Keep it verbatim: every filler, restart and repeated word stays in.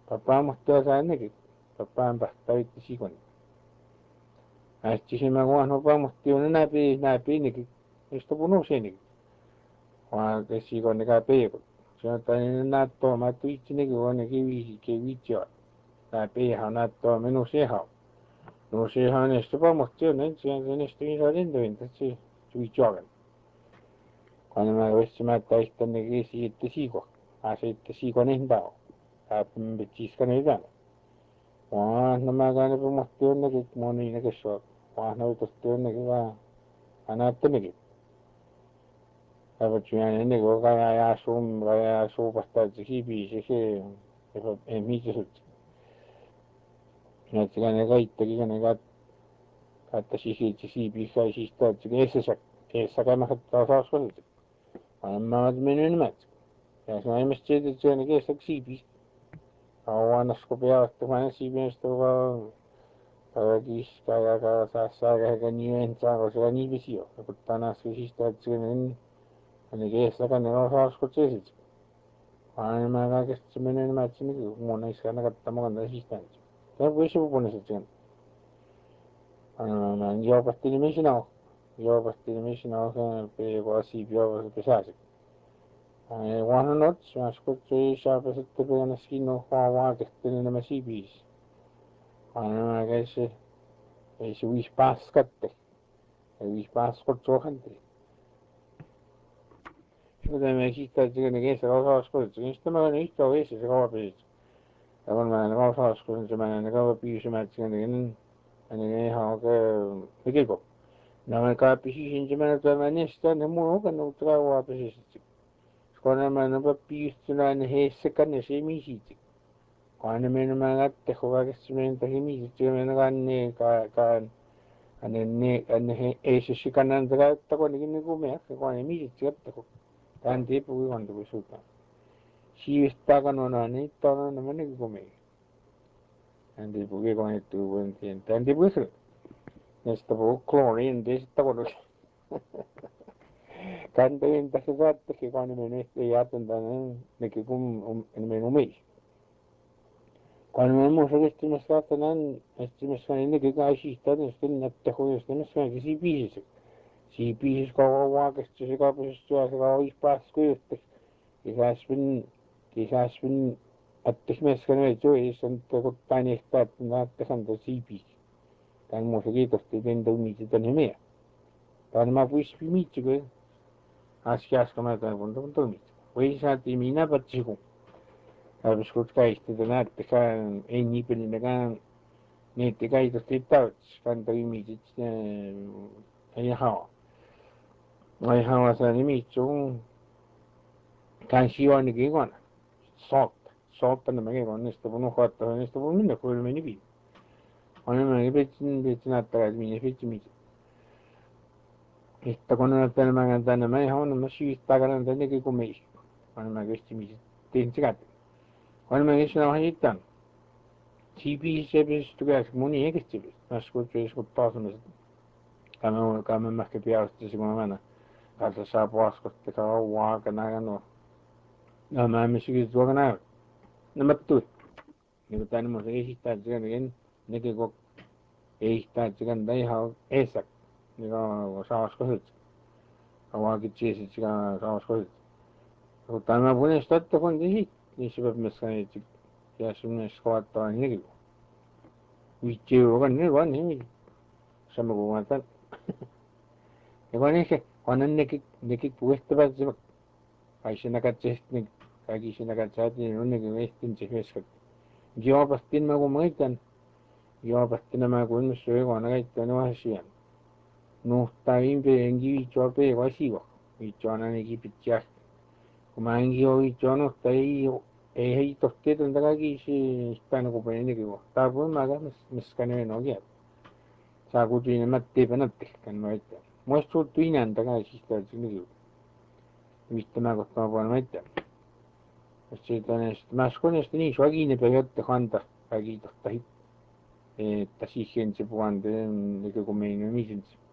papamos teosaaneki papaan pahtavittisikon astisima no vamos tiuna napi napi niki esto punuseniki Juan que si con el pego yo también nato matuichi niki con que vi que vicho la peja nato menos seja no seja en esto vamos tiuna en esto y saliendo entonces vicho cuando me ves me está esto niki si te sigo hace te sigo en el dao a bechisca en el dao Juan no me gane por más tiuna que moni niki so Juan no te tiuna que va a nato niki Aperciumani niki ko kaya ya sum kaya su pasta sibi sike eso en mi sut na tiga ne ga ittegi ne ga katta sisi sibi sai sista tiga ese sak esa kama hatta saas ko amma adminen mat ja se aimes tiedä tiga ne sak sibi awanas ko pea tuhan sibi sto ga kaya kis kaya kaya saa saa kaya nien saa ko se ni visio ko tanas sista tiga ne ne esa ka ne saas ko tiesit Aina mä kaikesta se menee nämä että niin mun ei saa nakata makanta sisään. Tämä voi se puhua se sen. Aina mä joopasti niin missä on. Joopasti niin missä on se pego así joopasti pesasi. Aina vanha nots mä skutsi saapa sitten pegana skino vaan vaan tehtiin nämä siipis. Aina mä käisi ei se viis paskatte. Ei viis paskot sohante. Mutta me siitä tiedä kestä osas kuitenkin. Sitten mä olin itse oikeassa se kaupapiisi. Ja kun mä en osas kuitenkin mä en kaupapiisi mä tiedän niin ihan ke mikiko. No mä kaupapiisi sen mä tämän näistä ne mun okan ollut kaupapiisi. Kun mä en kaupapiisi näin heissä kanne se misit. Kun mä en mä lätte kovasti mä en tahi misit mä en kanne ka ka ane ne ane ei se sikanan tätä kun niin kuin me kun ei misit jättä Tän tipu on tullut sulta. Siivistä kanona niin täällä on mennyt kuin me. Tän tipu kun ei tullut tien. Tän tipu se. Näistä puhuu klooriin teistä kun Kantoin tässä saattakin kun ne menee ei jätän tänne nekin kun ne menee omiin. Kun me muussa kestimässä saattanaan kestimässä on ennenkin kai siihtaa sitten näyttää huijastamassa on kisi biisissä. Si biisissä kauan vaakesti se kaupassa syö se kauan ispäässä kuyöttäisi. Kisäsvin kisäsvin attis meskan ei työissä on kun paine ehtaa että näyttää sanoo si biisi. Tän muussa kiitosti tenda umiiti tänne meidän. Tän mä puispi miitsikö. Asiasta mä tämän kun tuon toimit. Voi saatiin minä patsikun. Läpis kun käistä näette kään ei niin pelinäkään niitä käitosti täytsi kanta umiitit ei haa. Ei haa saa nimiitsuun kään sijoinnikin kun saatta. Saatta nämä kun niistä kun uhattaa niistä kun minne kun meni viin. On nämä petsin petsin näyttää että minne petsin miit. Että kun ne pelmään tänne mä ihan on mä syyttää kannan tännekin kun mei. On mä kesti miit tein sikat. On mä kesti vähän sitten. Sipi se pystyy käs moni ei kesti. Mä skutsuin skut taas on se. Kame kame mähkä piästi se kun mä mennä. Kalta saa puaskotti kauan kana no. No mä en syy tuoka näy. No mä tuli. Niin kuin tänne mun se esittää että sen nekin kun esittää että sen ihan eessä. Niin kuin saasko se. Kauankin tiesi että saasko se. Mutta tämä puolesta että kun tisi. Niin se peab meskan että ja sunne skoattaa nekin. Vitsi on niin vaan niin. Sama kuin mä tän. Ja kun se kun nekin nekin puhuttavat se kai sinä katseet niin kaikki sinä katseet niin on nekin vestin se meskat. Joopastin mä kun muistan. Joopastin nämä kun myös syö kun näitä no asian. Nuhtaa vimpeen kivitsoa pee vasiva. Vitsoana nekin pitää. Kun mä enkin ole vitsoa nuhtaa ei ei heitosti tietyn kaikki se sitä no kun nekin kun. Tää voi mä käydä meskan ei nokia. Saa kutiin mä teepä nättekään mä että. Muista suuttu inän takaisin sitä että nekin. Mistä mä kohtaan vaan mä että. Siitä näistä mä skoneesta niin suakin pää jotta kanta kaikki tohta hit. Että siihen se puhante nekin kun meidän misin.